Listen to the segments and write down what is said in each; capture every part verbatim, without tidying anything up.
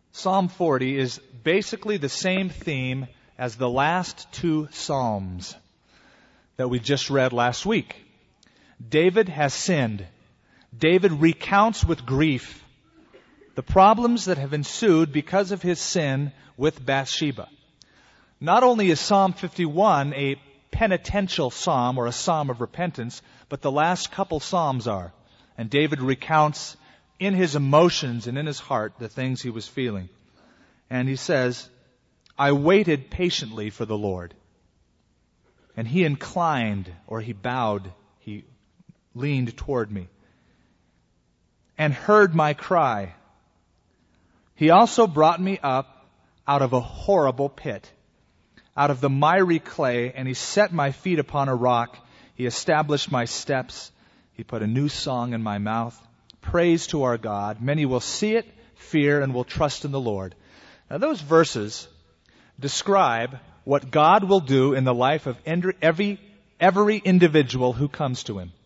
Psalm forty is basically the same theme as the last two Psalms that we just read last week. David has sinned. David recounts with grief the problems that have ensued because of his sin with Bathsheba. Not only is Psalm fifty-one a penitential psalm or a psalm of repentance, but the last couple psalms are. And David recounts in his emotions and in his heart the things he was feeling. And he says, I waited patiently for the Lord. And he inclined, or he bowed, he leaned toward me, and heard my cry. He also brought me up out of a horrible pit, out of the miry clay, and he set my feet upon a rock. He established my steps. He put a new song in my mouth. Praise to our God. Many will see it, fear, and will trust in the Lord. Now those verses describe what God will do in the life of every, every individual who comes to Him.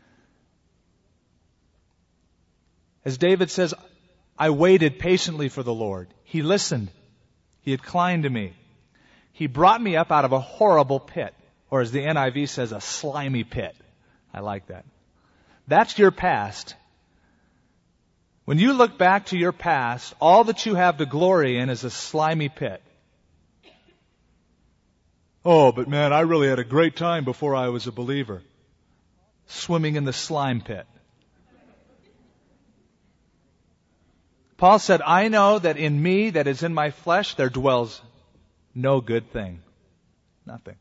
As David says, I waited patiently for the Lord. He listened. He inclined to me. He brought me up out of a horrible pit, or as the N I V says, a slimy pit. I like that. That's your past. When you look back to your past, all that you have to glory in is a slimy pit. Oh, but man, I really had a great time before I was a believer. Swimming in the slime pit. Paul said, I know that in me, that is in my flesh, there dwells no good thing. Nothing.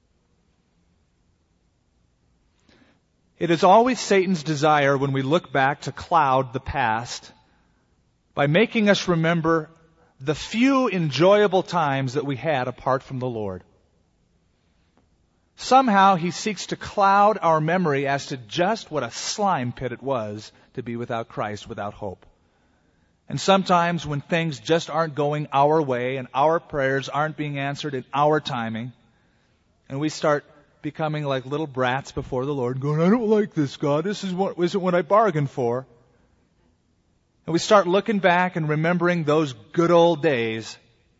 It is always Satan's desire when we look back to cloud the past by making us remember the few enjoyable times that we had apart from the Lord. Somehow he seeks to cloud our memory as to just what a slime pit it was to be without Christ, without hope. And sometimes when things just aren't going our way and our prayers aren't being answered in our timing, and we start becoming like little brats before the Lord, going, I don't like this, God. This is what, isn't what I bargained for. And we start looking back and remembering those good old days.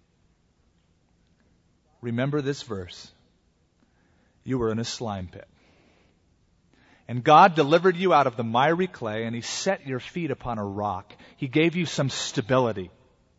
Remember this verse. You were in a slime pit. And God delivered you out of the miry clay, and He set your feet upon a rock. He gave you some stability.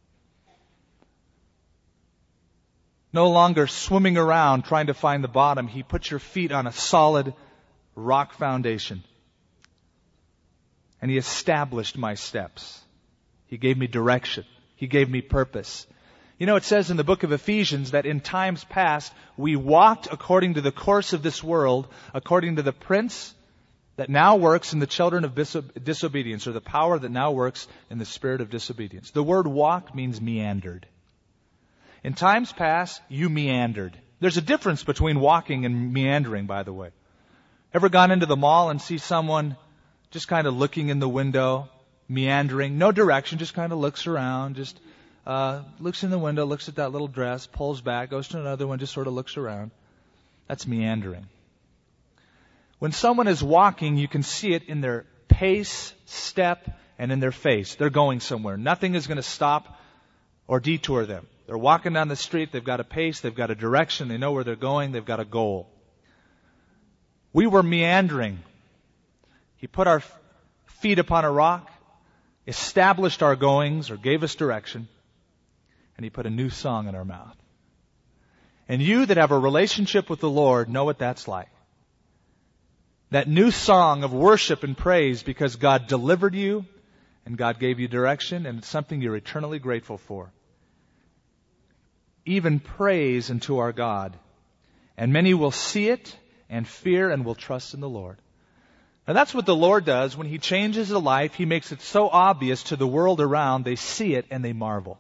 No longer swimming around trying to find the bottom. He put your feet on a solid rock foundation. And He established my steps. He gave me direction. He gave me purpose. You know, it says in the book of Ephesians that in times past we walked according to the course of this world, according to the prince that now works in the children of disobedience, or the power that now works in the spirit of disobedience. The word walk means meandered. In times past, you meandered. There's a difference between walking and meandering, by the way. Ever gone into the mall and see someone just kind of looking in the window, meandering, no direction, just kind of looks around, just uh, looks in the window, looks at that little dress, pulls back, goes to another one, just sort of looks around. That's meandering. When someone is walking, you can see it in their pace, step, and in their face. They're going somewhere. Nothing is going to stop or detour them. They're walking down the street. They've got a pace. They've got a direction. They know where they're going. They've got a goal. We were meandering. He put our feet upon a rock, established our goings, or gave us direction, and He put a new song in our mouth. And you that have a relationship with the Lord know what that's like. That new song of worship and praise because God delivered you and God gave you direction, and it's something you're eternally grateful for. Even praise unto our God. And many will see it and fear and will trust in the Lord. Now that's what the Lord does when He changes a life. He makes it so obvious to the world around, they see it and they marvel.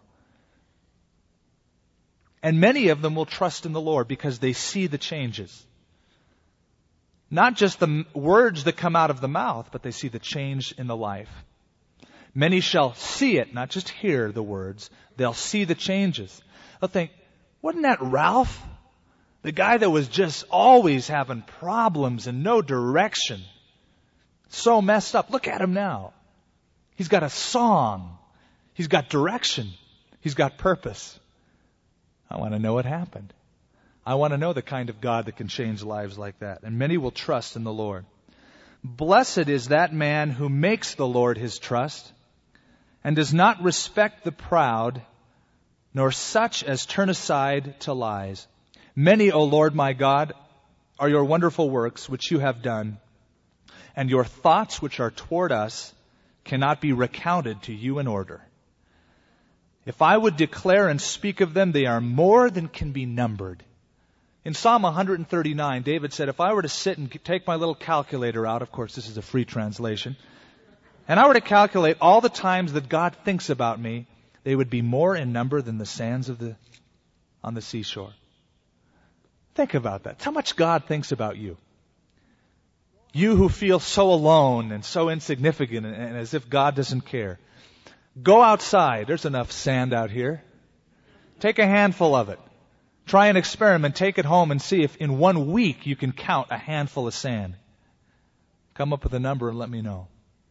And many of them will trust in the Lord because they see the changes. Not just the words that come out of the mouth, but they see the change in the life. Many shall see it, not just hear the words. They'll see the changes. They'll think, wasn't that Ralph? The guy that was just always having problems and no direction. So messed up. Look at him now. He's got a song. He's got direction. He's got purpose. I want to know what happened. I want to know the kind of God that can change lives like that. And many will trust in the Lord. Blessed is that man who makes the Lord his trust and does not respect the proud, nor such as turn aside to lies. Many, O Lord my God, are your wonderful works which you have done, and your thoughts which are toward us cannot be recounted to you in order. If I would declare and speak of them, they are more than can be numbered. In Psalm one thirty-nine, David said, if I were to sit and take my little calculator out, of course this is a free translation, and I were to calculate all the times that God thinks about me, they would be more in number than the sands of the on the seashore. Think about that. That's how much God thinks about you. You who feel so alone and so insignificant and, and as if God doesn't care. Go outside. There's enough sand out here. Take a handful of it. Try an experiment. Take it home and see if in one week you can count a handful of sand. Come up with a number and let me know.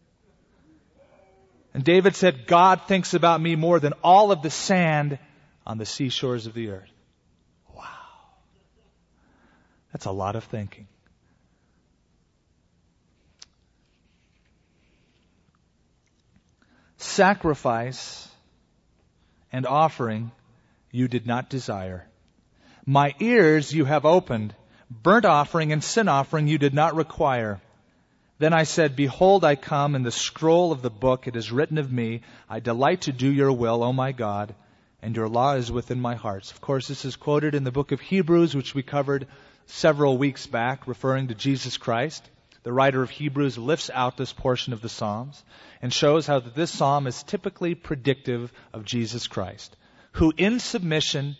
And David said, God thinks about me more than all of the sand on the seashores of the earth. Wow. That's a lot of thinking. Sacrifice and offering you did not desire. My ears you have opened. Burnt offering and sin offering you did not require. Then I said, behold, I come. In the scroll of the book it is written of me, I delight to do your will, O my God, and your law is within my heart. Of course, this is quoted in the book of Hebrews, which we covered several weeks back, referring to Jesus Christ. The writer of Hebrews lifts out this portion of the Psalms and shows how that this psalm is typically predictive of Jesus Christ, who in submission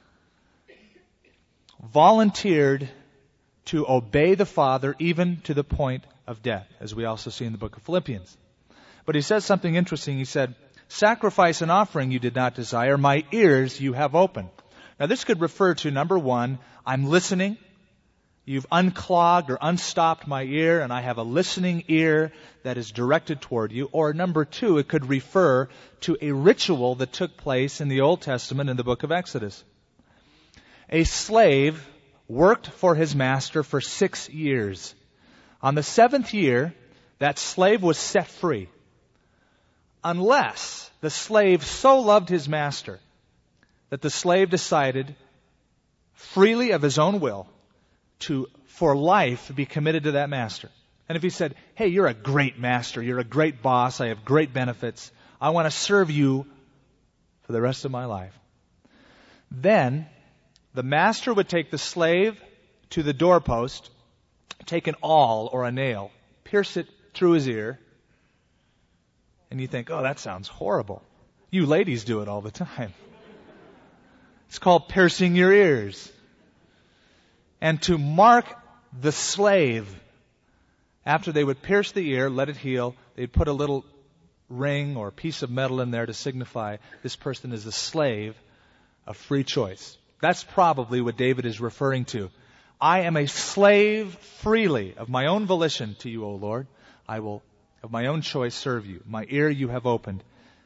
volunteered to obey the Father even to the point of death, as we also see in the book of Philippians. But he says something interesting. He said, sacrifice and offering you did not desire, my ears you have opened. Now this could refer to, number one, I'm listening. You've unclogged or unstopped my ear, and I have a listening ear that is directed toward you. Or number two, it could refer to a ritual that took place in the Old Testament in the book of Exodus. A slave worked for his master for six years. On the seventh year, that slave was set free. Unless the slave so loved his master that the slave decided freely of his own will to, for life, be committed to that master. And if he said, hey, you're a great master, you're a great boss, I have great benefits, I want to serve you for the rest of my life. Then the master would take the slave to the doorpost, take an awl or a nail, pierce it through his ear, and you think, oh, that sounds horrible. You ladies do it all the time. It's called piercing your ears. And to mark the slave, after they would pierce the ear, let it heal, they'd put a little ring or piece of metal in there to signify this person is a slave of free choice. That's probably what David is referring to. I am a slave freely of my own volition to you, O Lord. I will, of my own choice, serve you. My ear you have opened,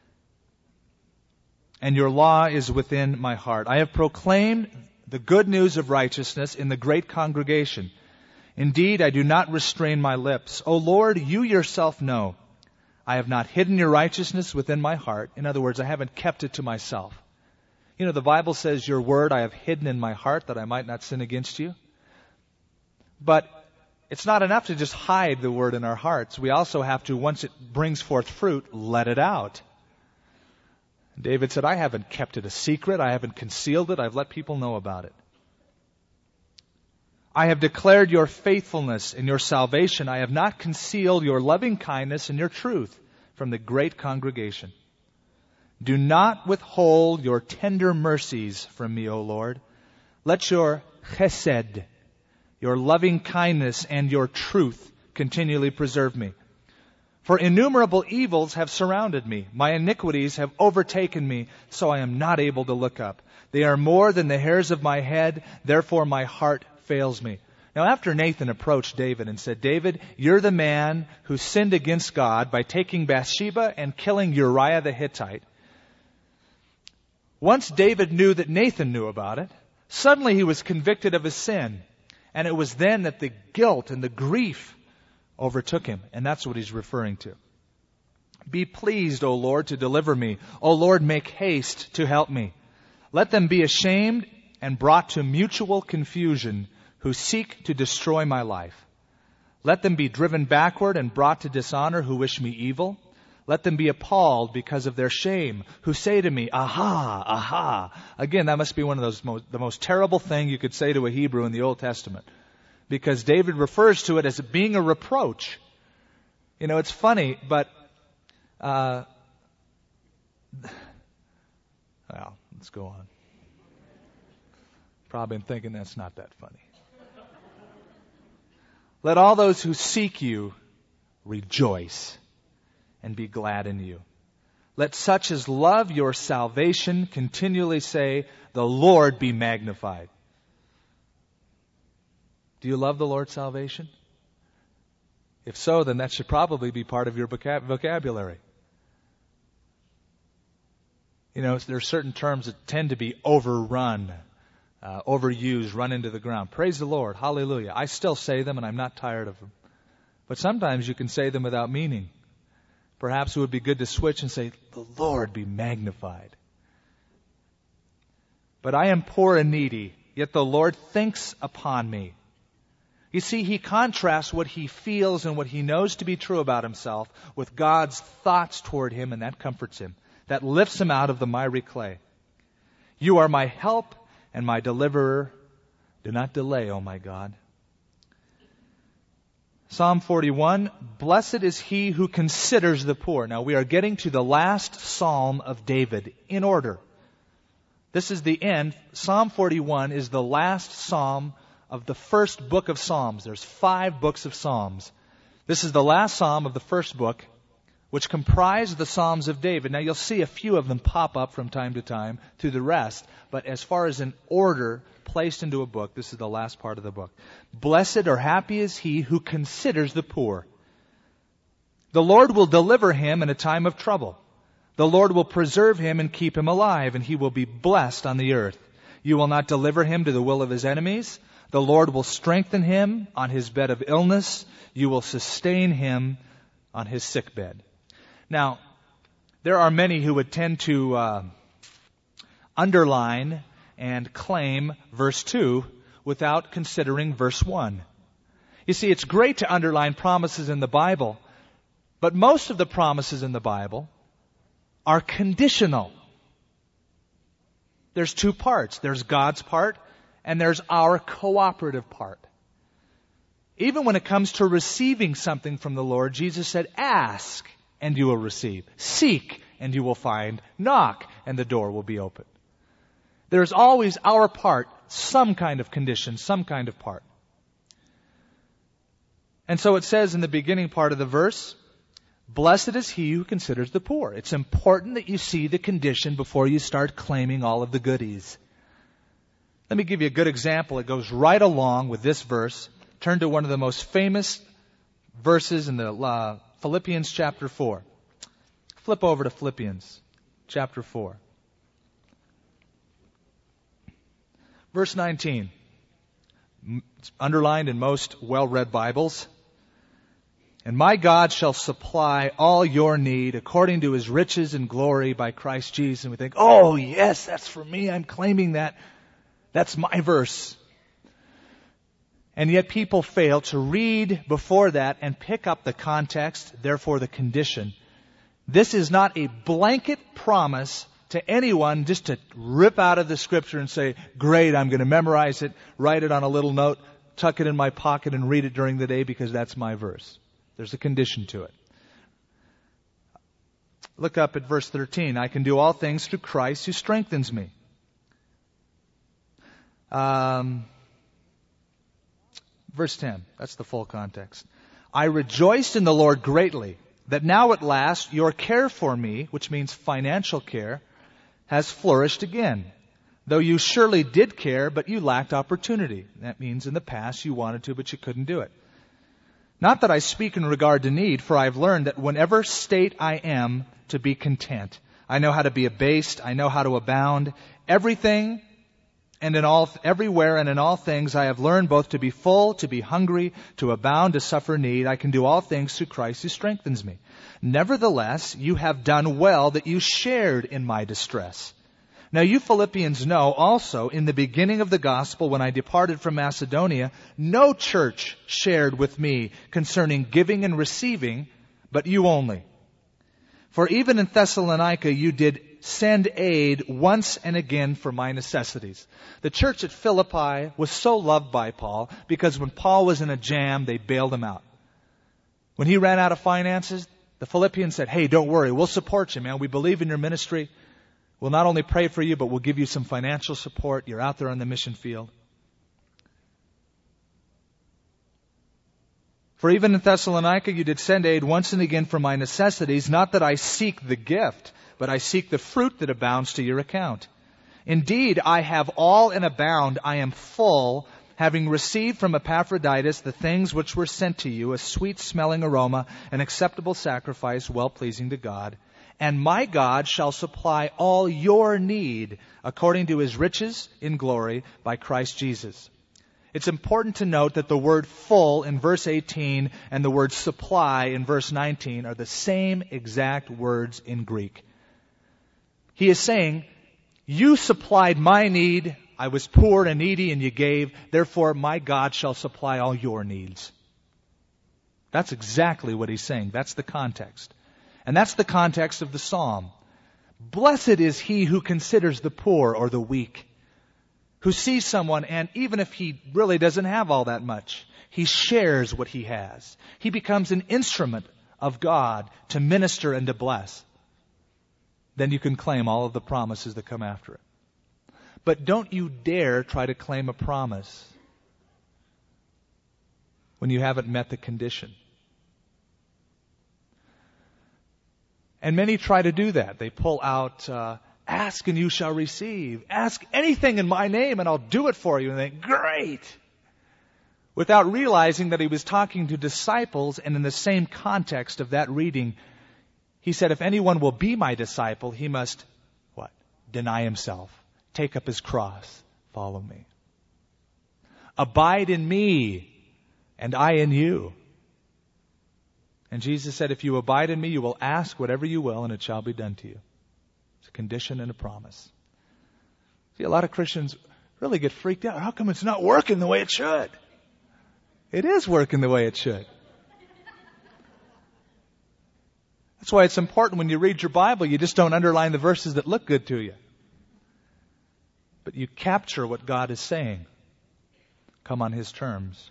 and your law is within my heart. I have proclaimed the good news of righteousness in the great congregation. Indeed, I do not restrain my lips. O Lord, you yourself know. I have not hidden your righteousness within my heart. In other words, I haven't kept it to myself. You know, the Bible says, your word I have hidden in my heart that I might not sin against you. But it's not enough to just hide the word in our hearts. We also have to, once it brings forth fruit, let it out. David said, I haven't kept it a secret. I haven't concealed it. I've let people know about it. I have declared your faithfulness and your salvation. I have not concealed your loving kindness and your truth from the great congregation. Do not withhold your tender mercies from me, O Lord. Let your chesed, your loving kindness and your truth continually preserve me. For innumerable evils have surrounded me. My iniquities have overtaken me, so I am not able to look up. They are more than the hairs of my head, therefore my heart fails me. Now after Nathan approached David and said, David, you're the man who sinned against God by taking Bathsheba and killing Uriah the Hittite. Once David knew that Nathan knew about it, suddenly he was convicted of his sin. And it was then that the guilt and the grief overtook him. And that's what he's referring to. Be pleased, O Lord, to deliver me. O Lord, make haste to help me. Let them be ashamed and brought to mutual confusion who seek to destroy my life. Let them be driven backward and brought to dishonor who wish me evil. Let them be appalled because of their shame, who say to me, aha, aha. Again, that must be one of those most, the most terrible thing you could say to a Hebrew in the Old Testament. Because David refers to it as being a reproach. You know, it's funny, but, uh, well, let's go on. Probably been thinking that's not that funny. Let all those who seek you rejoice and be glad in you. Let such as love your salvation continually say, the Lord be magnified. Do you love the Lord's salvation? If so, then that should probably be part of your vocab- vocabulary. You know, there are certain terms that tend to be overrun, uh, overused, run into the ground. Praise the Lord. Hallelujah. I still say them and I'm not tired of them. But sometimes you can say them without meaning. Perhaps it would be good to switch and say, the Lord be magnified. But I am poor and needy, yet the Lord thinks upon me. You see, he contrasts what he feels and what he knows to be true about himself with God's thoughts toward him, and that comforts him. That lifts him out of the miry clay. You are my help and my deliverer. Do not delay, O my God. Psalm forty-one, blessed is he who considers the poor. Now we are getting to the last psalm of David in order. This is the end. Psalm forty-one is the last psalm of the first book of Psalms. There's five books of Psalms. This is the last psalm of the first book, which comprise the Psalms of David. Now you'll see a few of them pop up from time to time through the rest, but as far as an order placed into a book, this is the last part of the book. Blessed or happy is he who considers the poor. The Lord will deliver him in a time of trouble. The Lord will preserve him and keep him alive, and he will be blessed on the earth. You will not deliver him to the will of his enemies. The Lord will strengthen him on his bed of illness. You will sustain him on his sick bed. Now, there are many who would tend to uh, underline and claim verse two without considering verse one. You see, it's great to underline promises in the Bible, but most of the promises in the Bible are conditional. There's two parts. There's God's part, and there's our cooperative part. Even when it comes to receiving something from the Lord, Jesus said, ask, and you will receive. Seek, and you will find. Knock, and the door will be open. There's always our part, some kind of condition, some kind of part. And so it says in the beginning part of the verse, blessed is he who considers the poor. It's important that you see the condition before you start claiming all of the goodies. Let me give you a good example. It goes right along with this verse. Turn to one of the most famous verses in the uh, Philippians chapter four. Flip over to Philippians chapter four. Verse nineteen. It's underlined in most well-read Bibles. And my God shall supply all your need according to his riches and glory by Christ Jesus. And we think, oh yes, that's for me. I'm claiming that. That's my verse. And yet people fail to read before that and pick up the context, therefore the condition. This is not a blanket promise to anyone just to rip out of the scripture and say, great, I'm going to memorize it, write it on a little note, tuck it in my pocket and read it during the day because that's my verse. There's a condition to it. Look up at verse thirteen. I can do all things through Christ who strengthens me. Um, verse ten. That's the full context. I rejoiced in the Lord greatly that now at last your care for me, which means financial care, has flourished again. Though you surely did care, but you lacked opportunity. That means in the past you wanted to, but you couldn't do it. Not that I speak in regard to need, for I've learned that whenever state I am to be content. I know how to be abased. I know how to abound. Everything and in all, everywhere and in all things I have learned both to be full, to be hungry, to abound, to suffer need. I can do all things through Christ who strengthens me. Nevertheless, you have done well that you shared in my distress. Now you Philippians know also, in the beginning of the gospel, when I departed from Macedonia, no church shared with me concerning giving and receiving, but you only. For even in Thessalonica you did send aid once and again for my necessities. The church at Philippi was so loved by Paul because when Paul was in a jam, they bailed him out. When he ran out of finances, the Philippians said, hey, don't worry, we'll support you, man. We believe in your ministry. We'll not only pray for you, but we'll give you some financial support. You're out there on the mission field. For even in Thessalonica you did send aid once and again for my necessities, not that I seek the gift, but I seek the fruit that abounds to your account. Indeed, I have all and abound. I am full, having received from Epaphroditus the things which were sent to you, a sweet-smelling aroma, an acceptable sacrifice, well-pleasing to God. And my God shall supply all your need according to His riches in glory by Christ Jesus. It's important to note that the word full in verse eighteen and the word supply in verse nineteen are the same exact words in Greek. He is saying, you supplied my need, I was poor and needy and you gave, therefore my God shall supply all your needs. That's exactly what he's saying. That's the context. And that's the context of the psalm. Blessed is he who considers the poor or the weak, who sees someone and even if he really doesn't have all that much, he shares what he has. He becomes an instrument of God to minister and to bless. Then you can claim all of the promises that come after it. But don't you dare try to claim a promise when you haven't met the condition. And many try to do that. They pull out, uh, ask and you shall receive. Ask anything in my name and I'll do it for you. And they think, great! Without realizing that he was talking to disciples, and in the same context of that reading, he said, if anyone will be my disciple, he must, what? Deny himself. Take up his cross. Follow me. Abide in me, and I in you. And Jesus said, if you abide in me, you will ask whatever you will, and it shall be done to you. It's a condition and a promise. See, a lot of Christians really get freaked out. How come it's not working the way it should? It is working the way it should. That's why it's important when you read your Bible, you just don't underline the verses that look good to you. But you capture what God is saying. Come on His terms.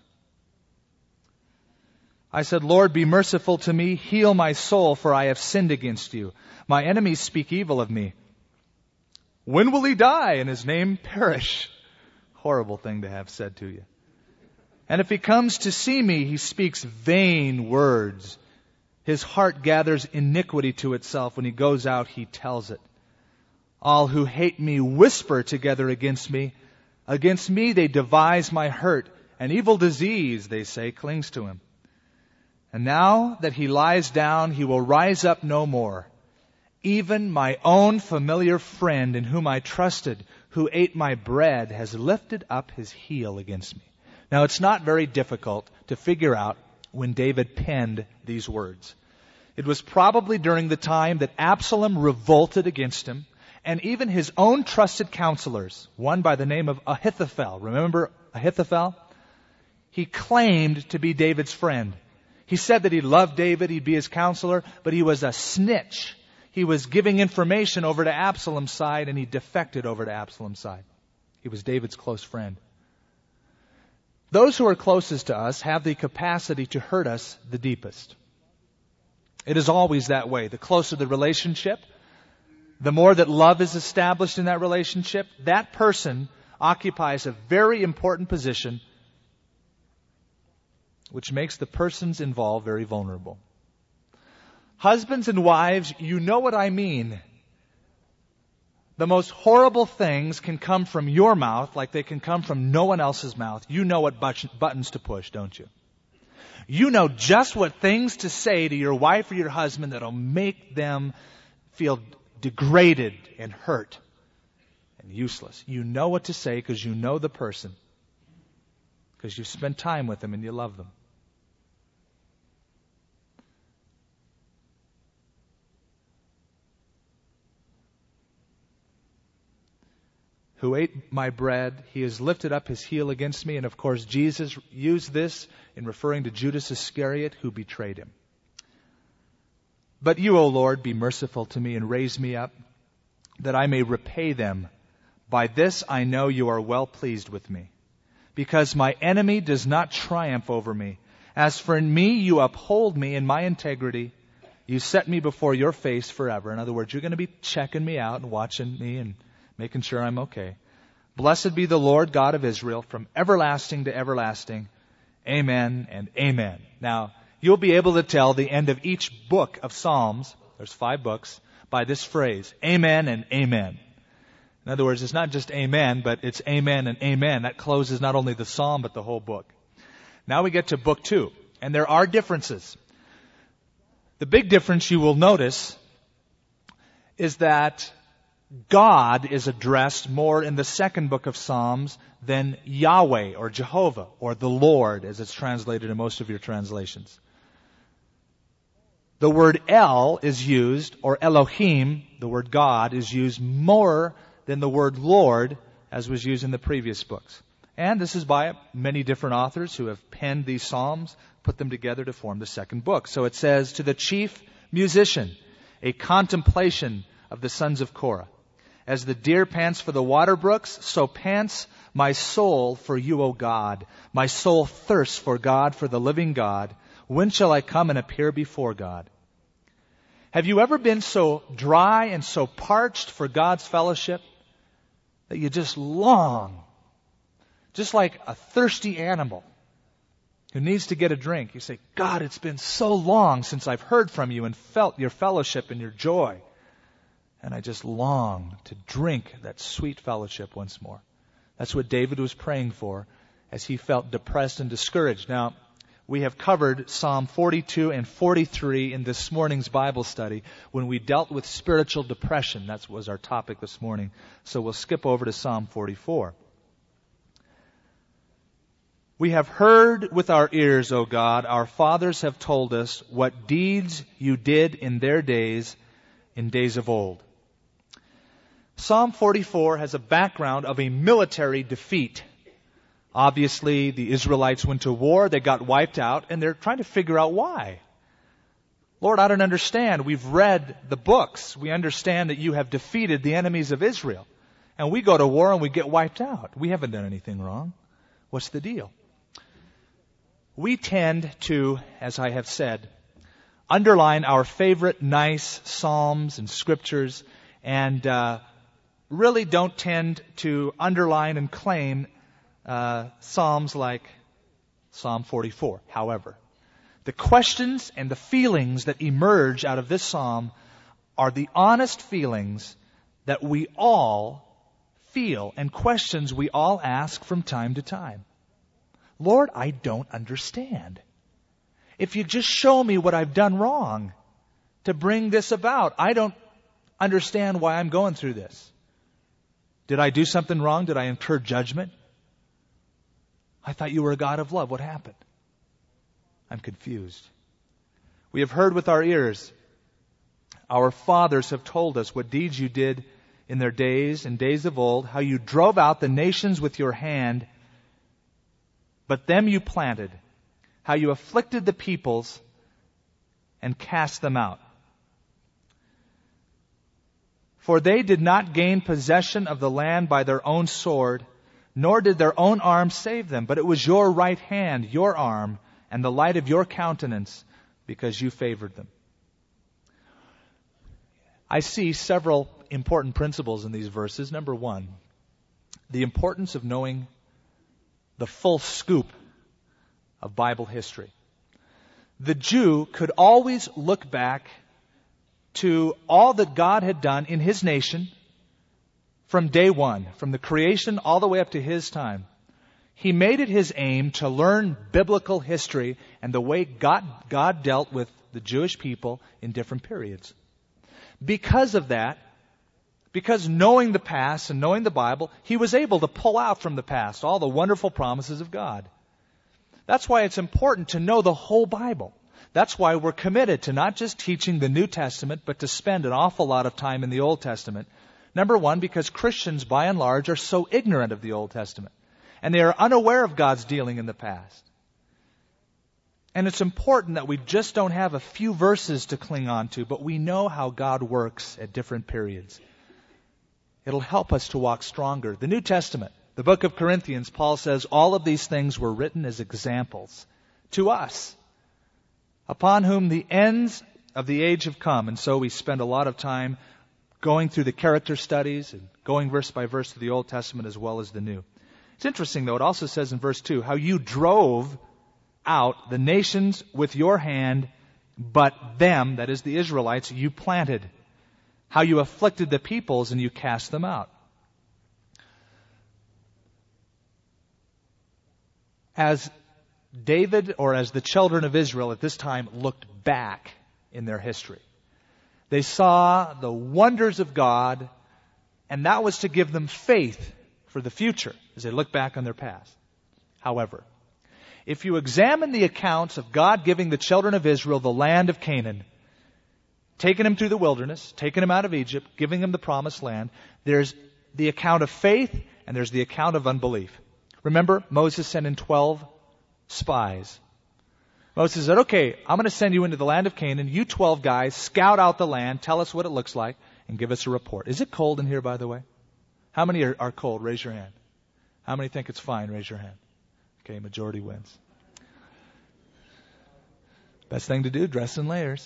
I said, Lord, be merciful to me. Heal my soul, for I have sinned against you. My enemies speak evil of me. When will he die and his name perish? Horrible thing to have said to you. And if he comes to see me, he speaks vain words. His heart gathers iniquity to itself. When he goes out, he tells it. All who hate me whisper together against me. Against me they devise my hurt. An evil disease, they say, clings to him. And now that he lies down, he will rise up no more. Even my own familiar friend in whom I trusted, who ate my bread, has lifted up his heel against me. Now, it's not very difficult to figure out when David penned these words. It was probably during the time that Absalom revolted against him, and even his own trusted counselors, one by the name of Ahithophel. Remember Ahithophel? He claimed to be David's friend. He said that he loved David, he'd be his counselor, but he was a snitch. He was giving information over to Absalom's side, and he defected over to Absalom's side. He was David's close friend. Those who are closest to us have the capacity to hurt us the deepest. It is always that way. The closer the relationship, the more that love is established in that relationship, that person occupies a very important position, which makes the persons involved very vulnerable. Husbands and wives, you know what I mean. The most horrible things can come from your mouth like they can come from no one else's mouth. You know what buttons to push, don't you? You know just what things to say to your wife or your husband that'll make them feel degraded and hurt and useless. You know what to say because you know the person, because you spent time with them and you love them. Who ate my bread, he has lifted up his heel against me. And of course, Jesus used this in referring to Judas Iscariot, who betrayed him. But you, O Lord, be merciful to me and raise me up, that I may repay them. By this I know you are well pleased with me, because my enemy does not triumph over me. As for me, you uphold me in my integrity. You set me before your face forever. In other words, you're going to be checking me out and watching me and making sure I'm okay. Blessed be the Lord God of Israel from everlasting to everlasting. Amen and amen. Now, you'll be able to tell the end of each book of Psalms, there's five books, by this phrase, amen and amen. In other words, it's not just amen, but it's amen and amen. That closes not only the psalm, but the whole book. Now we get to book two, and there are differences. The big difference you will notice is that God is addressed more in the second book of Psalms than Yahweh or Jehovah or the Lord, as it's translated in most of your translations. The word El is used, or Elohim, the word God, is used more than the word Lord, as was used in the previous books. And this is by many different authors who have penned these psalms, put them together to form the second book. So it says, to the chief musician, a contemplation of the sons of Korah. As the deer pants for the water brooks, so pants my soul for you, O God. My soul thirsts for God, for the living God. When shall I come and appear before God? Have you ever been so dry and so parched for God's fellowship that you just long, just like a thirsty animal who needs to get a drink? You say, God, it's been so long since I've heard from you and felt your fellowship and your joy. And I just long to drink that sweet fellowship once more. That's what David was praying for as he felt depressed and discouraged. Now, we have covered Psalm forty-two and forty-three in this morning's Bible study when we dealt with spiritual depression. That was our topic this morning. So we'll skip over to Psalm forty-four. We have heard with our ears, O God, our fathers have told us what deeds you did in their days, in days of old. Psalm forty-four has a background of a military defeat. Obviously, the Israelites went to war, they got wiped out, and they're trying to figure out why. Lord, I don't understand. We've read the books. We understand that you have defeated the enemies of Israel. And we go to war and we get wiped out. We haven't done anything wrong. What's the deal? We tend to, as I have said, underline our favorite nice psalms and scriptures, and uh, really don't tend to underline and claim uh, psalms like Psalm forty-four. However, the questions and the feelings that emerge out of this psalm are the honest feelings that we all feel and questions we all ask from time to time. Lord, I don't understand. If you just show me what I've done wrong to bring this about, I don't understand why I'm going through this. Did I do something wrong? Did I incur judgment? I thought you were a God of love. What happened? I'm confused. We have heard with our ears. Our fathers have told us what deeds you did in their days, in days of old, how you drove out the nations with your hand, but them you planted, how you afflicted the peoples and cast them out. For they did not gain possession of the land by their own sword, nor did their own arm save them, but it was your right hand, your arm, and the light of your countenance, because you favored them. I see several important principles in these verses. Number one, the importance of knowing the full scoop of Bible history. The Jew could always look back to all that God had done in His nation from day one, from the creation all the way up to His time. He made it His aim to learn biblical history and the way God, God dealt with the Jewish people in different periods. Because of that, Because knowing the past and knowing the Bible, he was able to pull out from the past all the wonderful promises of God. That's why it's important to know the whole Bible. That's why we're committed to not just teaching the New Testament, but to spend an awful lot of time in the Old Testament. Number one, because Christians, by and large, are so ignorant of the Old Testament. And they are unaware of God's dealing in the past. And it's important that we just don't have a few verses to cling on to, but we know how God works at different periods. It'll help us to walk stronger. The New Testament, the book of Corinthians, Paul says all of these things were written as examples to us, upon whom the ends of the age have come. And so we spend a lot of time going through the character studies and going verse by verse through the Old Testament as well as the New. It's interesting, though, it also says in verse two, how you drove out the nations with your hand, but them, that is the Israelites, you planted. How you afflicted the peoples and you cast them out. As David, or as the children of Israel at this time looked back in their history, they saw the wonders of God, and that was to give them faith for the future as they look back on their past. However, if you examine the accounts of God giving the children of Israel the land of Canaan, taking them through the wilderness, taking them out of Egypt, giving them the promised land, there's the account of faith and there's the account of unbelief. Remember, Moses sent in twelve spies. Moses said, okay, I'm going to send you into the land of Canaan. You twelve guys, scout out the land, tell us what it looks like, and give us a report. Is it cold in here, by the way? How many are, are cold? Raise your hand. How many think it's fine? Raise your hand. Okay, majority wins. Best thing to do, dress in layers.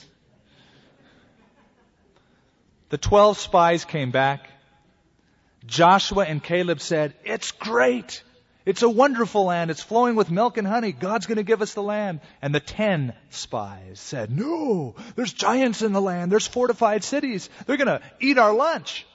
The twelve spies came back. Joshua and Caleb said, it's great. It's a wonderful land. It's flowing with milk and honey. God's going to give us the land. And the ten spies said, no, there's giants in the land. There's fortified cities. They're going to eat our lunch.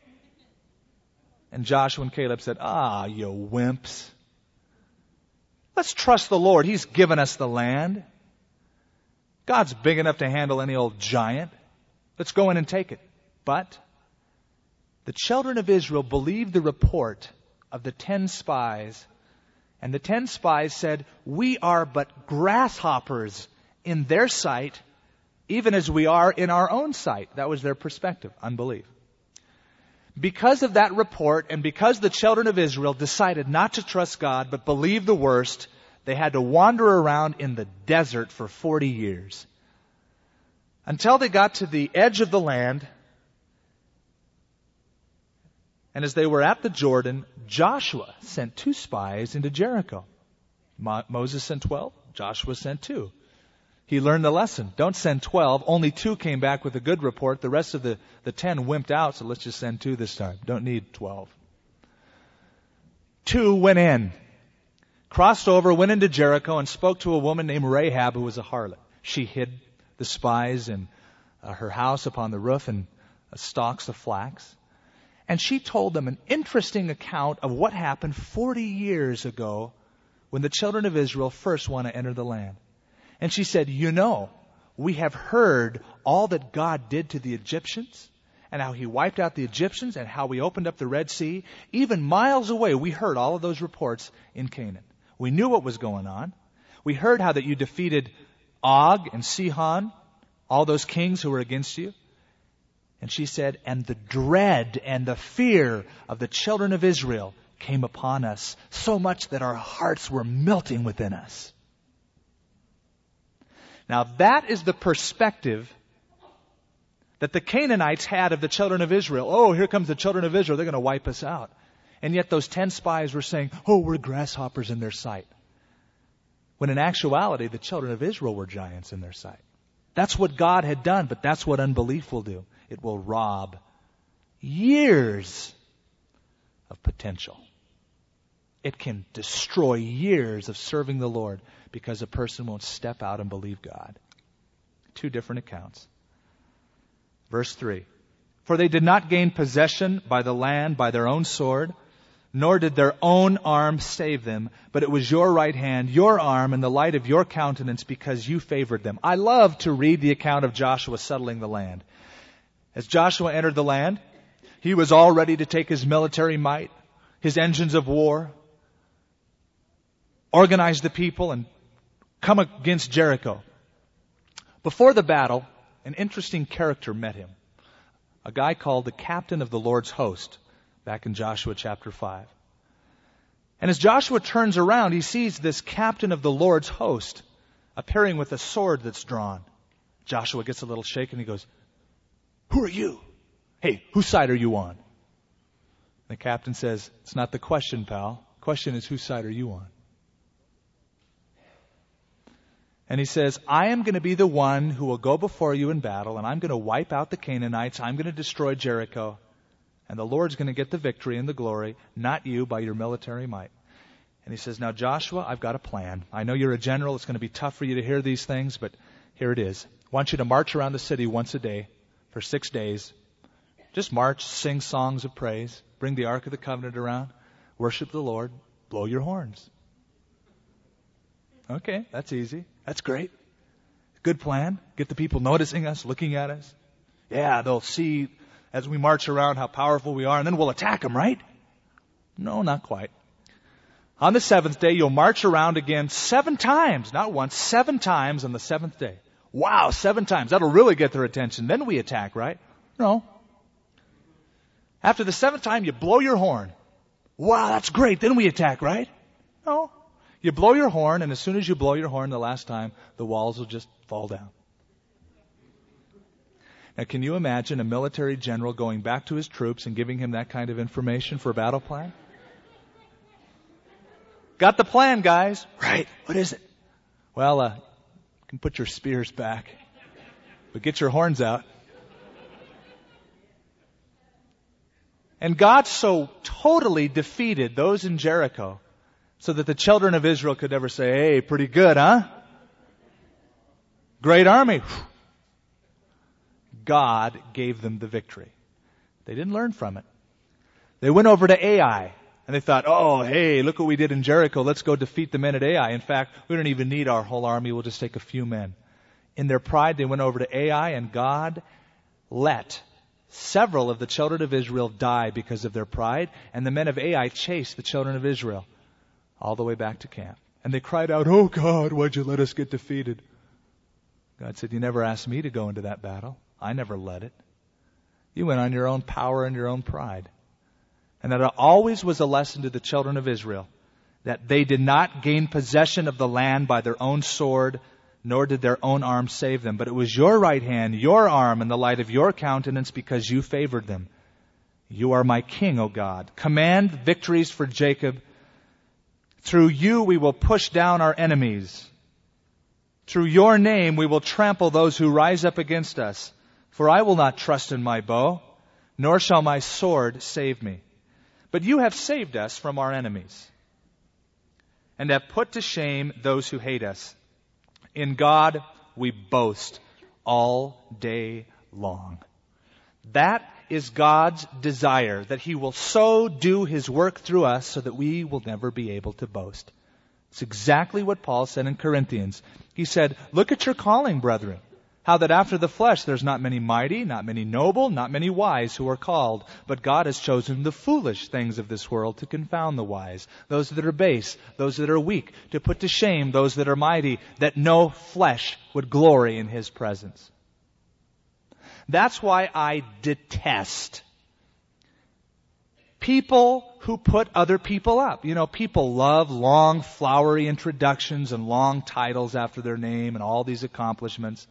And Joshua and Caleb said, ah, you wimps. Let's trust the Lord. He's given us the land. God's big enough to handle any old giant. Let's go in and take it. But the children of Israel believed the report of the ten spies. And the ten spies said, we are but grasshoppers in their sight, even as we are in our own sight. That was their perspective, unbelief. Because of that report, and because the children of Israel decided not to trust God, but believe the worst, they had to wander around in the desert for forty years. Until they got to the edge of the land. And as they were at the Jordan, Joshua sent two spies into Jericho. Mo- Moses sent twelve, Joshua sent two. He learned the lesson. Don't send twelve. Only two came back with a good report. The rest of the, the ten wimped out, so let's just send two this time. Don't need twelve. Two went in, crossed over, went into Jericho, and spoke to a woman named Rahab, who was a harlot. She hid the spies in uh, her house upon the roof and uh, stalks of flax. And she told them an interesting account of what happened forty years ago when the children of Israel first want to enter the land. And she said, you know, we have heard all that God did to the Egyptians and how he wiped out the Egyptians and how we opened up the Red Sea. Even miles away, we heard all of those reports in Canaan. We knew what was going on. We heard how that you defeated Og and Sihon, all those kings who were against you. And she said, and the dread and the fear of the children of Israel came upon us so much that our hearts were melting within us. Now that is the perspective that the Canaanites had of the children of Israel. Oh, here comes the children of Israel. They're going to wipe us out. And yet those ten spies were saying, oh, we're grasshoppers in their sight. When in actuality, the children of Israel were giants in their sight. That's what God had done, but that's what unbelief will do. It will rob years of potential. It can destroy years of serving the Lord because a person won't step out and believe God. Two different accounts. Verse three. For they did not gain possession by the land by their own sword, nor did their own arm save them, but it was your right hand, your arm, and the light of your countenance because you favored them. I love to read the account of Joshua settling the land. As Joshua entered the land, He was all ready to take his military might, his engines of war, organize the people, and come against Jericho. Before the battle, an interesting character met him. A guy called the captain of the Lord's host, back in Joshua chapter five. And as Joshua turns around, he sees this captain of the Lord's host appearing with a sword that's drawn. Joshua gets a little shaken. He goes, "Who are you? Hey, whose side are you on?" The captain says, "It's not the question, pal. The question is, whose side are you on?" And he says, "I am going to be the one who will go before you in battle, and I'm going to wipe out the Canaanites. I'm going to destroy Jericho. And the Lord's going to get the victory and the glory, not you by your military might." And he says, "Now, Joshua, I've got a plan. I know you're a general. It's going to be tough for you to hear these things, but here it is. I want you to march around the city once a day for six days. Just march, sing songs of praise, bring the Ark of the Covenant around, worship the Lord, blow your horns." Okay, that's easy. That's great. Good plan. Get the people noticing us, looking at us. Yeah, they'll see as we march around how powerful we are, and then we'll attack them, right? No, not quite. On the seventh day, you'll march around again seven times, not once, seven times on the seventh day. Wow, seven times. That'll really get their attention. Then we attack, right? No. After the seventh time, you blow your horn. Wow, that's great. Then we attack, right? No. You blow your horn, and as soon as you blow your horn the last time, the walls will just fall down. Now, can you imagine a military general going back to his troops and giving him that kind of information for a battle plan? Got the plan, guys. Right. What is it? Well, uh, you can put your spears back, but get your horns out. And God so totally defeated those in Jericho so that the children of Israel could never say, "Hey, pretty good, huh? Great army." God gave them the victory. They didn't learn from it. They went over to Ai, and they thought, "Oh, hey, look what we did in Jericho. Let's go defeat the men at Ai. In fact, we don't even need our whole army. We'll just take a few men." In their pride, they went over to Ai, and God let several of the children of Israel die because of their pride, and the men of Ai chased the children of Israel all the way back to camp. And they cried out, "Oh God, why'd you let us get defeated?" God said, "You never asked me to go into that battle. I never led it. You went on your own power and your own pride." And that always was a lesson to the children of Israel, that they did not gain possession of the land by their own sword, nor did their own arm save them. But it was your right hand, your arm, and the light of your countenance because you favored them. You are my king, O God. Command victories for Jacob. Through you we will push down our enemies. Through your name we will trample those who rise up against us. For I will not trust in my bow, nor shall my sword save me. But you have saved us from our enemies, and have put to shame those who hate us. In God we boast all day long. That is God's desire, that He will so do His work through us so that we will never be able to boast. It's exactly what Paul said in Corinthians. He said, "Look at your calling, brethren, how that after the flesh there's not many mighty, not many noble, not many wise who are called, but God has chosen the foolish things of this world to confound the wise, those that are base, those that are weak, to put to shame those that are mighty, that no flesh would glory in His presence." That's why I detest people who put other people up. You know, people love long, flowery introductions and long titles after their name and all these accomplishments.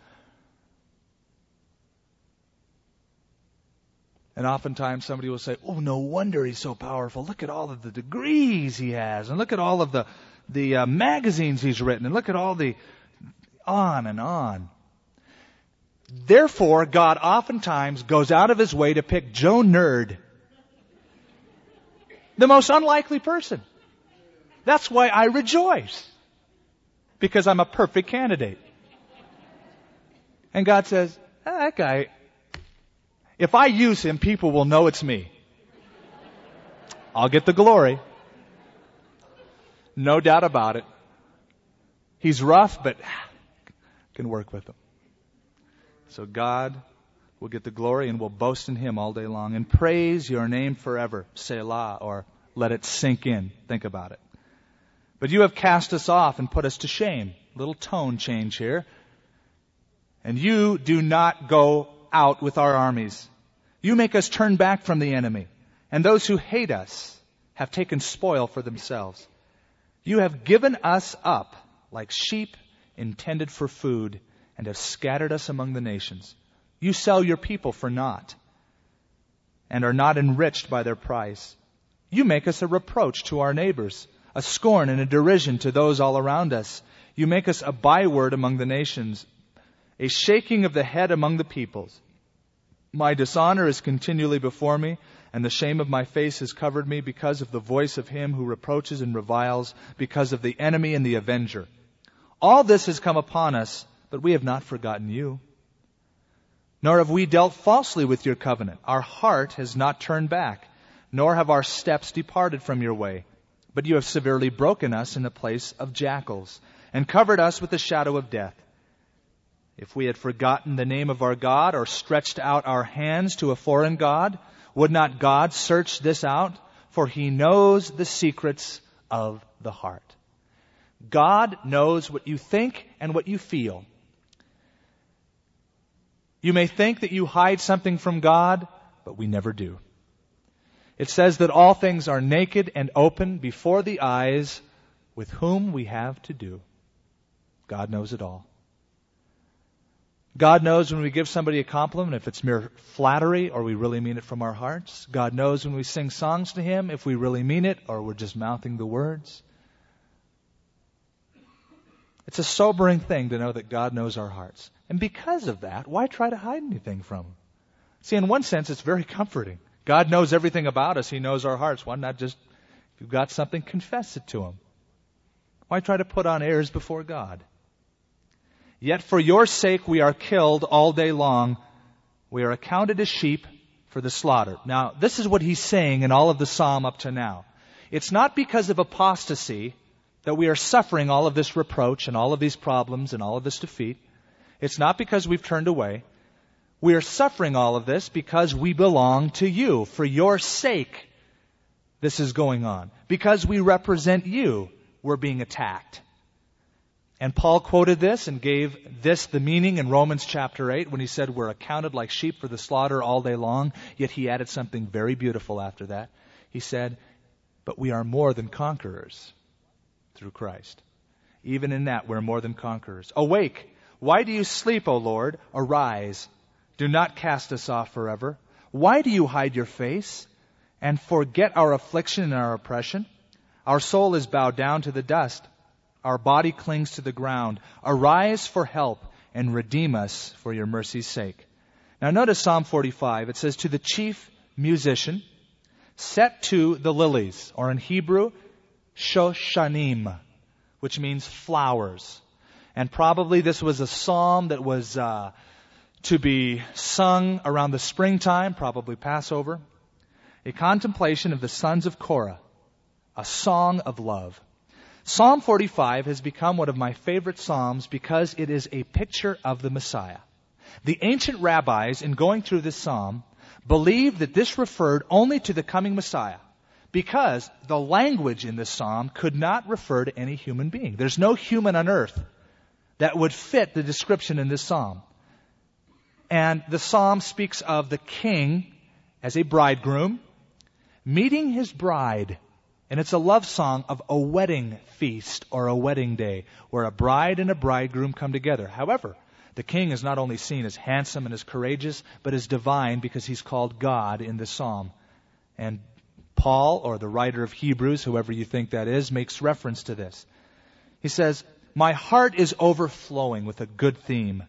And oftentimes somebody will say, "Oh, no wonder he's so powerful. Look at all of the degrees he has. And look at all of the, the uh, magazines he's written. And look at all the..." On and on. Therefore, God oftentimes goes out of His way to pick Joe Nerd, the most unlikely person. That's why I rejoice, because I'm a perfect candidate. And God says, ah, "That guy, if I use him, people will know it's me. I'll get the glory." No doubt about it. He's rough, but can work with him. So God We'll get the glory and we'll boast in Him all day long and praise your name forever. Selah, or let it sink in. Think about it. But you have cast us off and put us to shame. Little tone change here. And you do not go out with our armies. You make us turn back from the enemy. And those who hate us have taken spoil for themselves. You have given us up like sheep intended for food and have scattered us among the nations. You sell your people for naught and are not enriched by their price. You make us a reproach to our neighbors, a scorn and a derision to those all around us. You make us a byword among the nations, a shaking of the head among the peoples. My dishonor is continually before me, and the shame of my face has covered me because of the voice of him who reproaches and reviles, because of the enemy and the avenger. All this has come upon us, but we have not forgotten you. Nor have we dealt falsely with your covenant. Our heart has not turned back, nor have our steps departed from your way. But you have severely broken us in the place of jackals, and covered us with the shadow of death. If we had forgotten the name of our God, or stretched out our hands to a foreign god, would not God search this out? For He knows the secrets of the heart. God knows what you think and what you feel. You may think that you hide something from God, but we never do. It says that all things are naked and open before the eyes with whom we have to do. God knows it all. God knows when we give somebody a compliment, if it's mere flattery or we really mean it from our hearts. God knows when we sing songs to Him, if we really mean it or we're just mouthing the words. It's a sobering thing to know that God knows our hearts. And because of that, why try to hide anything from Him? See, in one sense, it's very comforting. God knows everything about us. He knows our hearts. Why not just, if you've got something, confess it to Him? Why try to put on airs before God? Yet for your sake we are killed all day long. We are accounted as sheep for the slaughter. Now, this is what he's saying in all of the psalm up to now. It's not because of apostasy that we are suffering all of this reproach and all of these problems and all of this defeat. It's not because we've turned away. We are suffering all of this because we belong to you. For your sake, this is going on. Because we represent you, we're being attacked. And Paul quoted this and gave this the meaning in Romans chapter eight when he said we're accounted like sheep for the slaughter all day long. Yet he added something very beautiful after that. He said, but we are more than conquerors through Christ. Even in that, we're more than conquerors. Awake! Why do you sleep, O Lord? Arise! Do not cast us off forever. Why do you hide your face and forget our affliction and our oppression? Our soul is bowed down to the dust. Our body clings to the ground. Arise for help and redeem us for your mercy's sake. Now notice Psalm forty-five. It says, to the chief musician, set to the lilies, or in Hebrew, shoshanim, which means flowers. And probably this was a psalm that was uh, to be sung around the springtime, probably Passover. A contemplation of the sons of Korah, a song of love. Psalm forty-five has become one of my favorite psalms because it is a picture of the Messiah. The ancient rabbis, in going through this psalm, believed that this referred only to the coming Messiah because the language in this psalm could not refer to any human being. There's no human on earth that would fit the description in this psalm. And the psalm speaks of the king as a bridegroom meeting his bride. And it's a love song of a wedding feast or a wedding day where a bride and a bridegroom come together. However, the king is not only seen as handsome and as courageous, but as divine because he's called God in the psalm. And Paul, or the writer of Hebrews, whoever you think that is, makes reference to this. He says, my heart is overflowing with a good theme.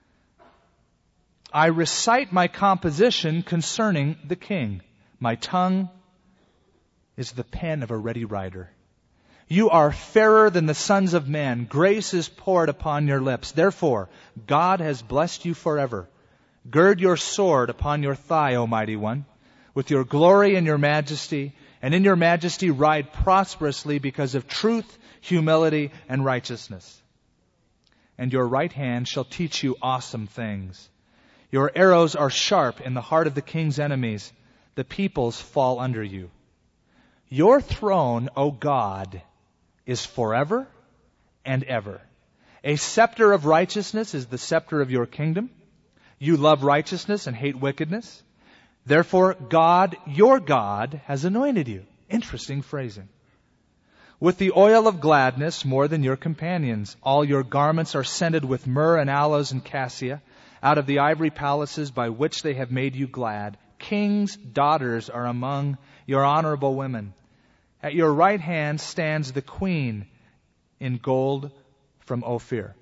I recite my composition concerning the king. My tongue is the pen of a ready writer. You are fairer than the sons of men. Grace is poured upon your lips. Therefore, God has blessed you forever. Gird your sword upon your thigh, O mighty one, with your glory and your majesty, and in your majesty ride prosperously because of truth, humility, and righteousness. And your right hand shall teach you awesome things. Your arrows are sharp in the heart of the king's enemies. The peoples fall under you. Your throne, O God, is forever and ever. A scepter of righteousness is the scepter of your kingdom. You love righteousness and hate wickedness. Therefore, God, your God, has anointed you. Interesting phrasing. With the oil of gladness more than your companions. All your garments are scented with myrrh and aloes and cassia, out of the ivory palaces by which they have made you glad. Kings' daughters are among your honorable women. At your right hand stands the queen in gold from Ophir.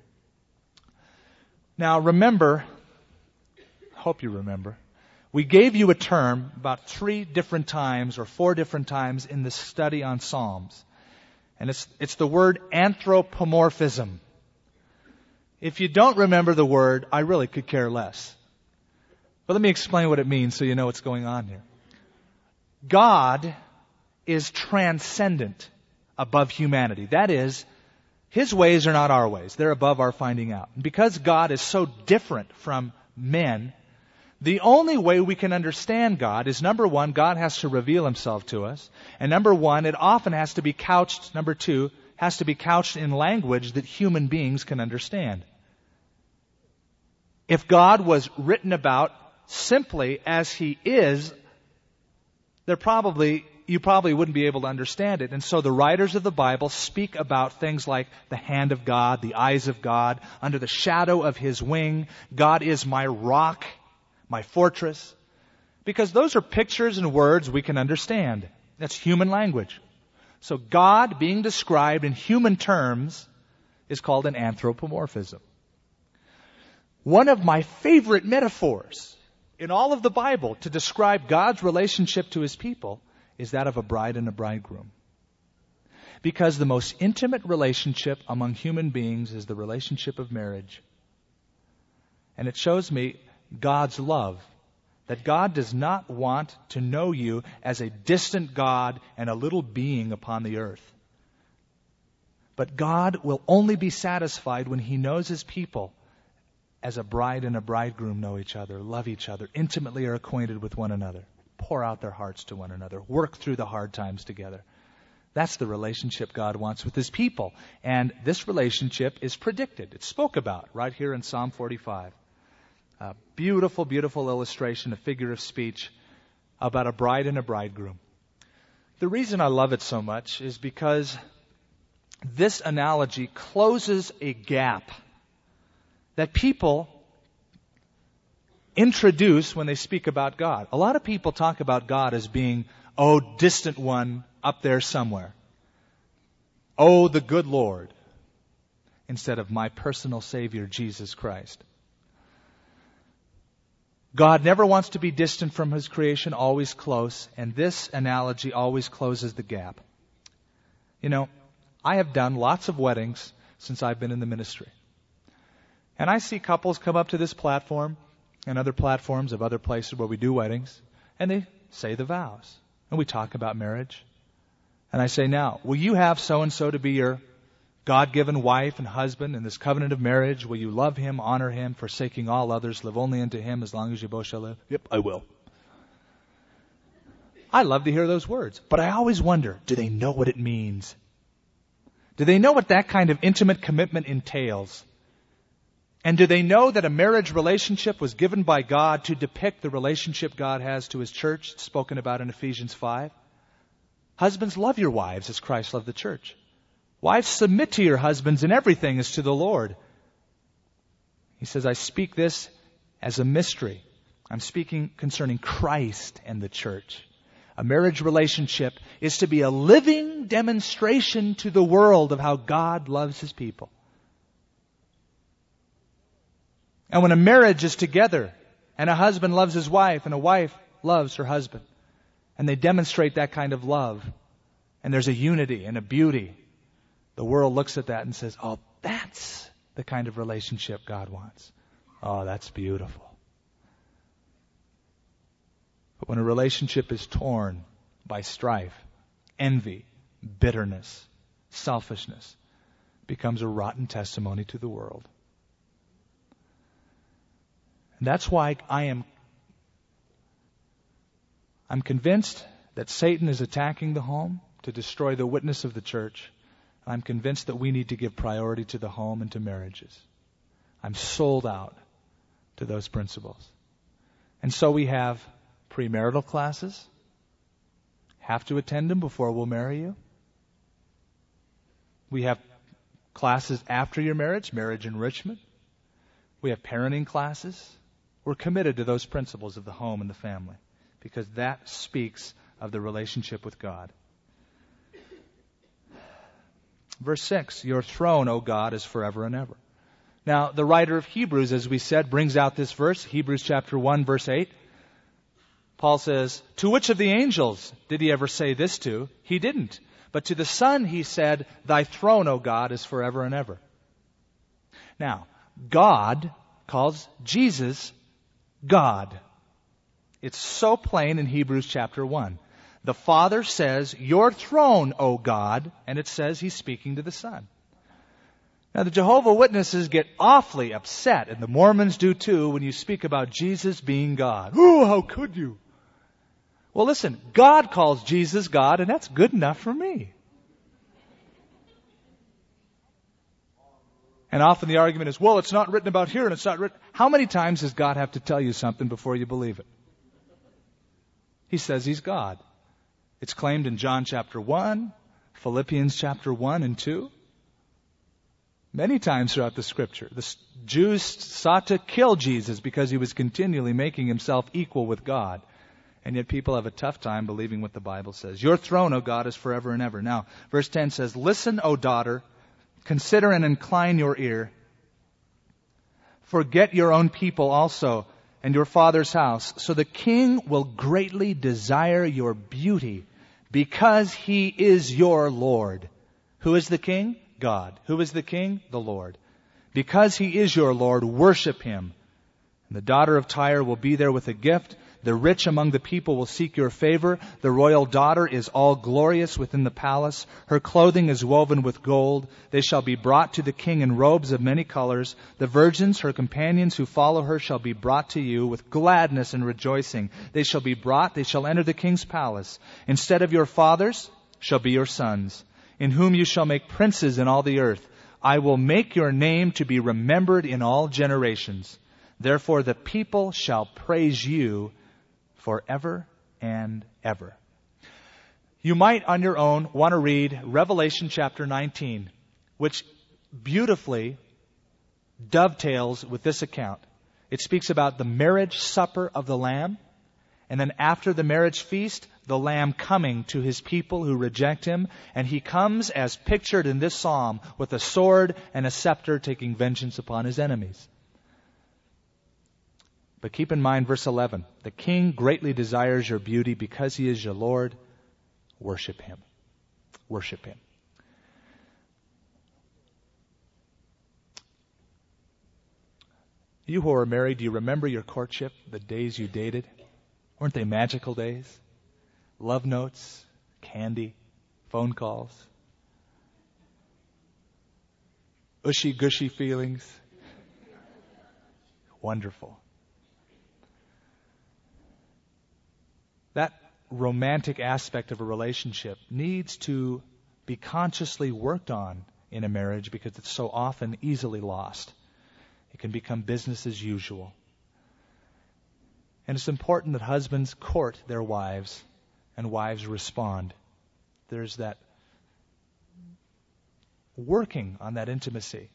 Now remember, hope you remember, we gave you a term about three different times or four different times in the study on Psalms. And it's, it's the word anthropomorphism. If you don't remember the word, I really could care less. But let me explain what it means so you know what's going on here. God is transcendent above humanity. That is, His ways are not our ways. They're above our finding out. And because God is so different from men, the only way we can understand God is, number one, God has to reveal Himself to us. And number one, it often has to be couched, number two, has to be couched in language that human beings can understand. If God was written about simply as He is, there probably, you probably wouldn't be able to understand it. And so the writers of the Bible speak about things like the hand of God, the eyes of God, under the shadow of His wing. God is my rock, my fortress. Because those are pictures and words we can understand. That's human language. So God being described in human terms is called an anthropomorphism. One of my favorite metaphors in all of the Bible to describe God's relationship to His people is that of a bride and a bridegroom. Because the most intimate relationship among human beings is the relationship of marriage. And it shows me God's love. That God does not want to know you as a distant God and a little being upon the earth. But God will only be satisfied when He knows His people as a bride and a bridegroom know each other, love each other, intimately are acquainted with one another, pour out their hearts to one another, work through the hard times together. That's the relationship God wants with His people. And this relationship is predicted. It's spoke about right here in Psalm forty-five. A beautiful, beautiful illustration, a figure of speech about a bride and a bridegroom. The reason I love it so much is because this analogy closes a gap that people introduce when they speak about God. A lot of people talk about God as being, oh, distant one up there somewhere. Oh, the good Lord, instead of my personal Savior, Jesus Christ. God never wants to be distant from His creation, always close, and this analogy always closes the gap. You know, I have done lots of weddings since I've been in the ministry. And I see couples come up to this platform and other platforms of other places where we do weddings, and they say the vows. And we talk about marriage. And I say, now, will you have so-and-so to be your God-given wife and husband in this covenant of marriage? Will you love him, honor him, forsaking all others, live only unto him as long as you both shall live? Yep, I will. I love to hear those words. But I always wonder, do they know what it means? Do they know what that kind of intimate commitment entails? And do they know that a marriage relationship was given by God to depict the relationship God has to His church, spoken about in Ephesians five? Husbands, love your wives as Christ loved the church. Wives, submit to your husbands in everything as to the Lord. He says, I speak this as a mystery. I'm speaking concerning Christ and the church. A marriage relationship is to be a living demonstration to the world of how God loves His people. And when a marriage is together, and a husband loves his wife, and a wife loves her husband, and they demonstrate that kind of love, and there's a unity and a beauty, the world looks at that and says, oh, that's the kind of relationship God wants. Oh, that's beautiful. But when a relationship is torn by strife, envy, bitterness, selfishness, it becomes a rotten testimony to the world. And that's why I am I'm convinced that Satan is attacking the home to destroy the witness of the church. I'm convinced that we need to give priority to the home and to marriages. I'm sold out to those principles. And so we have premarital classes. Have to attend them before we'll marry you. We have classes after your marriage, marriage enrichment. We have parenting classes. We're committed to those principles of the home and the family because that speaks of the relationship with God. Verse six, your throne, O God, is forever and ever. Now, the writer of Hebrews, as we said, brings out this verse, Hebrews chapter one, verse eight. Paul says, to which of the angels did he ever say this to? He didn't. But to the Son he said, thy throne, O God, is forever and ever. Now, God calls Jesus God. It's so plain in Hebrews chapter one. The Father says, your throne, O God, and it says he's speaking to the Son. Now, the Jehovah's Witnesses get awfully upset, and the Mormons do too, when you speak about Jesus being God. Oh, how could you? Well, listen, God calls Jesus God, and that's good enough for me. And often the argument is, well, it's not written about here, and it's not written. How many times does God have to tell you something before you believe it? He says he's God. It's claimed in John chapter one, Philippians chapter one and two. Many times throughout the Scripture, the Jews sought to kill Jesus because he was continually making himself equal with God. And yet people have a tough time believing what the Bible says. Your throne, O God, is forever and ever. Now, verse ten says, listen, O daughter, consider and incline your ear. Forget your own people also and your father's house. So the king will greatly desire your beauty because he is your Lord. Who is the king? God. Who is the king? The Lord. Because he is your Lord, worship him. And the daughter of Tyre will be there with a gift. The rich among the people will seek your favor. The royal daughter is all glorious within the palace. Her clothing is woven with gold. They shall be brought to the king in robes of many colors. The virgins, her companions who follow her, shall be brought to you with gladness and rejoicing. They shall be brought, they shall enter the king's palace. Instead of your fathers shall be your sons, in whom you shall make princes in all the earth. I will make your name to be remembered in all generations. Therefore the people shall praise you forever and ever. You might on your own want to read Revelation chapter nineteen, which beautifully dovetails with this account. It speaks about the marriage supper of the Lamb, and then after the marriage feast, the Lamb coming to his people who reject him, and he comes as pictured in this psalm with a sword and a scepter taking vengeance upon his enemies. But keep in mind verse eleven. The king greatly desires your beauty because he is your Lord. Worship him. Worship him. You who are married, do you remember your courtship, the days you dated? Weren't they magical days? Love notes, candy, phone calls, ushy-gushy feelings. Wonderful. That romantic aspect of a relationship needs to be consciously worked on in a marriage because it's so often easily lost. It can become business as usual. And it's important that husbands court their wives and wives respond. There's that working on that intimacy,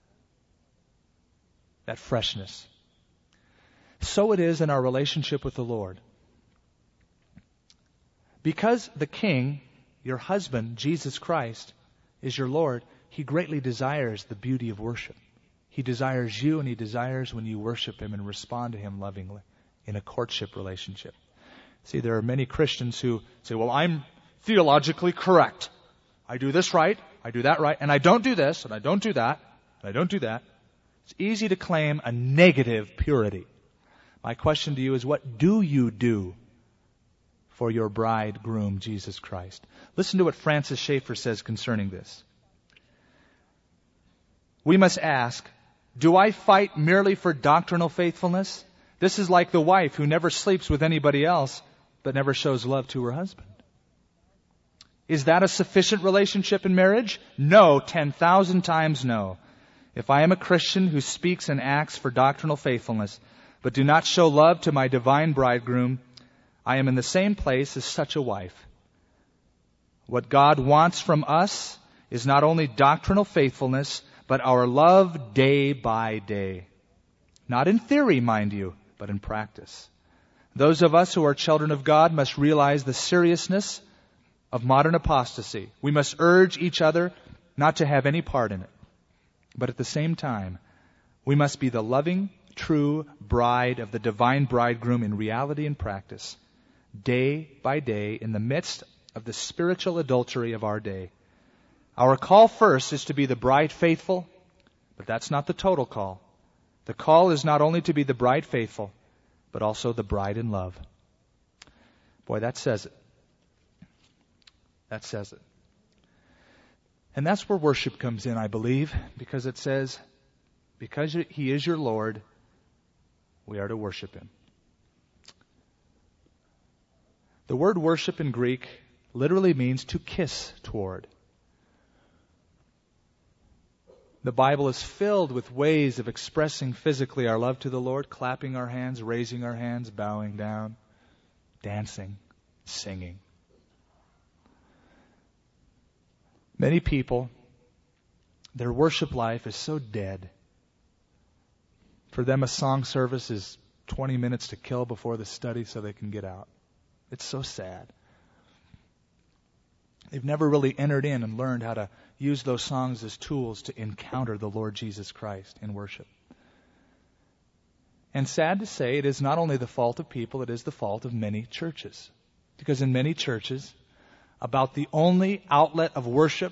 that freshness. So it is in our relationship with the Lord. Because the King, your husband, Jesus Christ, is your Lord, he greatly desires the beauty of worship. He desires you, and he desires when you worship him and respond to him lovingly in a courtship relationship. See, there are many Christians who say, well, I'm theologically correct. I do this right, I do that right, and I don't do this, and I don't do that, and I don't do that. It's easy to claim a negative purity. My question to you is, what do you do for your bridegroom, Jesus Christ? Listen to what Francis Schaeffer says concerning this. We must ask, do I fight merely for doctrinal faithfulness? This is like the wife who never sleeps with anybody else, but never shows love to her husband. Is that a sufficient relationship in marriage? No, ten thousand times no. If I am a Christian who speaks and acts for doctrinal faithfulness, but do not show love to my divine bridegroom, I am in the same place as such a wife. What God wants from us is not only doctrinal faithfulness, but our love day by day. Not in theory, mind you, but in practice. Those of us who are children of God must realize the seriousness of modern apostasy. We must urge each other not to have any part in it. But at the same time, we must be the loving, true bride of the divine bridegroom in reality and practice, day by day, in the midst of the spiritual adultery of our day. Our call first is to be the bride faithful, but that's not the total call. The call is not only to be the bride faithful, but also the bride in love. Boy, that says it. That says it. And that's where worship comes in, I believe, because it says, because He is your Lord, we are to worship Him. The word worship in Greek literally means to kiss toward. The Bible is filled with ways of expressing physically our love to the Lord, clapping our hands, raising our hands, bowing down, dancing, singing. Many people, their worship life is so dead. For them, a song service is twenty minutes to kill before the study so they can get out. It's so sad. They've never really entered in and learned how to use those songs as tools to encounter the Lord Jesus Christ in worship. And sad to say, it is not only the fault of people, it is the fault of many churches. Because in many churches, about the only outlet of worship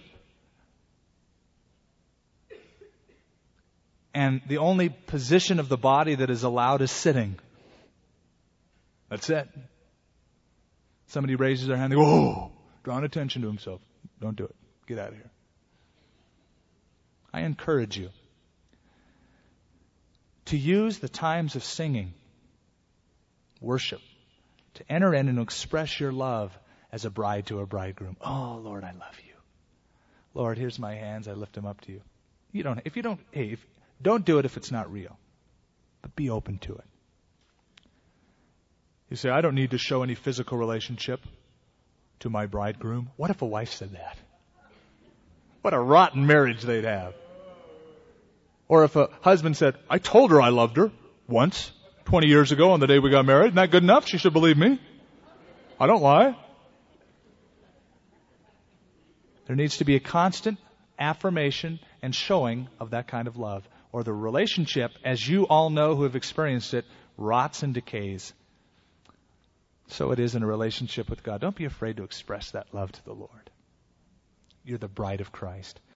and the only position of the body that is allowed is sitting. That's it. Somebody raises their hand, they go, whoa, drawing attention to himself. Don't do it. Get out of here. I encourage you to use the times of singing, worship, to enter in and express your love as a bride to a bridegroom. Oh, Lord, I love you. Lord, here's my hands. I lift them up to you. You don't, if you don't, hey, if, don't do it if it's not real. But be open to it. You say, I don't need to show any physical relationship to my bridegroom. What if a wife said that? What a rotten marriage they'd have. Or if a husband said, I told her I loved her once, twenty years ago on the day we got married. Not good enough? She should believe me. I don't lie. There needs to be a constant affirmation and showing of that kind of love. Or the relationship, as you all know who have experienced it, rots and decays. So it is in a relationship with God. Don't be afraid to express that love to the Lord. You're the bride of Christ.